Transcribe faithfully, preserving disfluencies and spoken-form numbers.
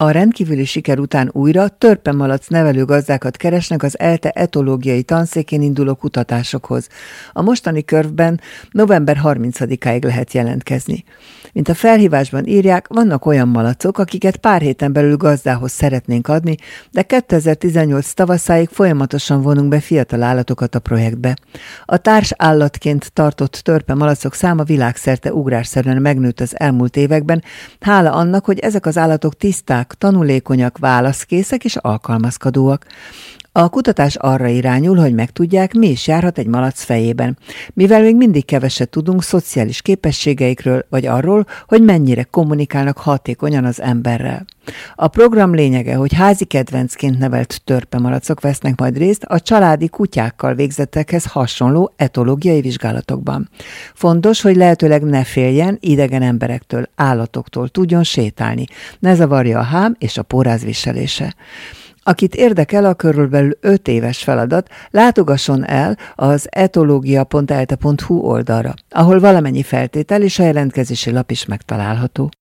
A rendkívüli siker után újra törpemalac nevelő gazdákat keresnek az ELTE etológiai tanszékén induló kutatásokhoz. A mostani körben november harmincadikáig lehet jelentkezni. Mint a felhívásban írják, vannak olyan malacok, akiket pár héten belül gazdához szeretnénk adni, de kétezer-tizennyolc tavaszáig folyamatosan vonunk be fiatal állatokat a projektbe. A társ állatként tartott törpemalacok száma világszerte ugrásszerűen megnőtt az elmúlt években, hála annak, hogy ezek az állatok tiszták, tanulékonyak, válaszkészek és alkalmazkodóak. A kutatás arra irányul, hogy megtudják, mi is járhat egy malac fejében, mivel még mindig keveset tudunk szociális képességeikről, vagy arról, hogy mennyire kommunikálnak hatékonyan az emberrel. A program lényege, hogy házi kedvencként nevelt törpemalacok vesznek majd részt a családi kutyákkal végzettekhez hasonló etológiai vizsgálatokban. Fontos, hogy lehetőleg ne féljen idegen emberektől, állatoktól, tudjon sétálni, ne zavarja a hám és a póráz viselése. Akit érdekel a körülbelül öt éves feladat, látogasson el az etológia pont elte pont hu oldalra, ahol valamennyi feltétel és a jelentkezési lap is megtalálható.